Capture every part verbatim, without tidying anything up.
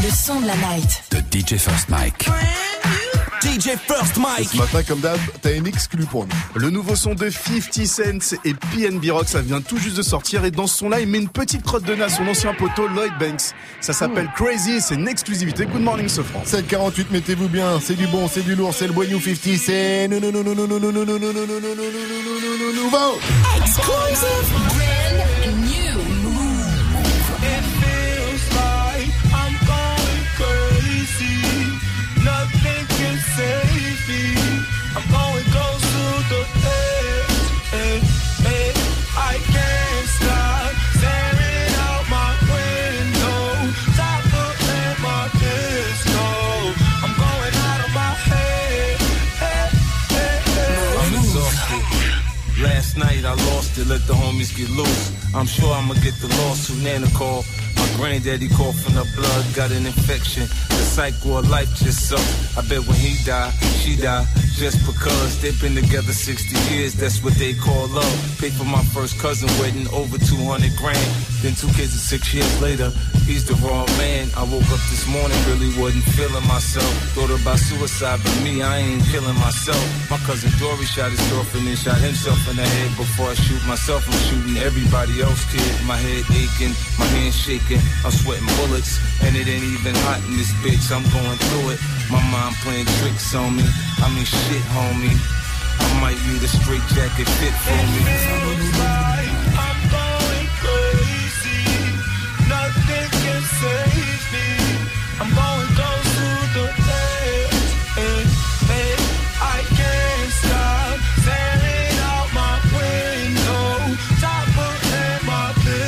Le son de la night. De D J First Mike. D J First Mike. Ce matin, comme d'hab, t'as une exclu pour nous. Le nouveau son de fifty Cent et P N B Rock, ça vient tout juste de sortir. Et dans ce son-là, il met une petite crotte de nez à son ancien poteau, Lloyd Banks. Ça s'appelle Crazy, c'est une exclusivité. Good morning, ce France. sept quarante-huit, mettez-vous bien. C'est du bon, c'est du lourd, c'est le boyou fifty. C'est nous, nous, nous, nous, nous, nous, nous, nous, nous, nous, nous, nous, nous, nous, nous, nouveau. Exclusive, brand new. It feels like I'm going crazy. Nothing can save me. I'm going close to the edge. Eh, eh. I can't stop staring out my window. Top of my pistol. I'm going out of my head. Eh, eh, eh. I'm exhausted. Last night I lost it, let the homies get loose. I'm sure I'ma get the lawsuit, Nana call. My granddaddy coughing up blood, got an infection. The cycle of life just sucks. I bet when he die, she die. Just because they've been together sixty years, that's what they call love. Paid for my first cousin wedding, over two hundred grand. Then two kids and six years later, he's the wrong man. I woke up this morning, really wasn't feeling myself. Thought about suicide, but me, I ain't killing myself. My cousin Dory shot his girlfriend and shot himself in the head. Before I shoot myself, I'm shooting everybody else, kid. My head aching, my hands shaking. I'm sweating bullets, and it ain't even hot in this bitch. I'm going through it. My mind playing tricks on me. I mean shit, homie. I might need a straight jacket fit for me. It feels like I'm going crazy. Nothing can save me. I'm going close to the edge. Eh, eh. I can't stop staring out my window. Top of my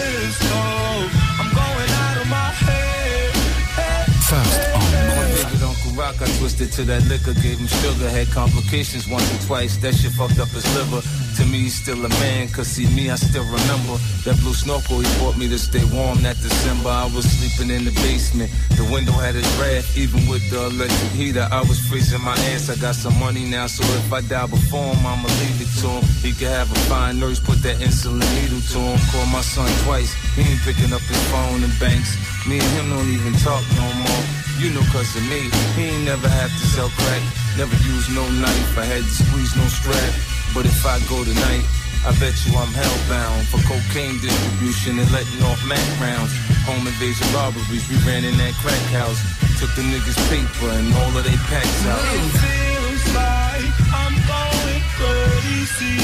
pistol. I'm going out of my head. Eh, First eh, on My favorite Uncle Rock, I twisted to that liquor, gave him sugar, had complications once or twice, that shit fucked up his liver. To me, he's still a man, cause see me, I still remember that blue snorkel he bought me to stay warm that December. I was sleeping in the basement, the window had a draft, even with the electric heater, I was freezing my ass. I got some money now, so if I die before him, I'ma leave it to him. He could have a fine nurse, put that insulin needle to him. Call my son twice, he ain't picking up his phone and banks. Me and him don't even talk no more. You know cause of me, he ain't never have to sell crack. Never use no knife, I had to squeeze no strap. But if I go tonight, I bet you I'm hellbound for cocaine distribution and letting off Mac rounds. Home invasion robberies, we ran in that crack house. Took the niggas' paper and all of they packs out. It feels like I'm going crazy.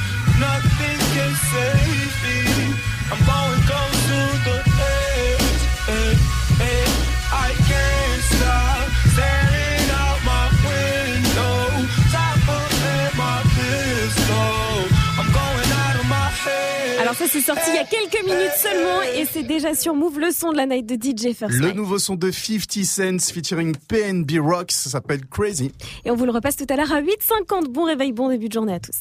Nothing can save me. I'm going close to the edge. Eh, eh. I can't stop staring out my window. Top of my pistol. I'm going out of my head. Alors ça c'est sorti il y a quelques minutes seulement et c'est déjà sur Move le son de la night de D J First Le Mike. nouveau son de fifty Cent featuring P N B Rock, ça s'appelle Crazy. Et on vous le repasse tout à l'heure à huit cinquante. Bon réveil, bon début de journée à tous.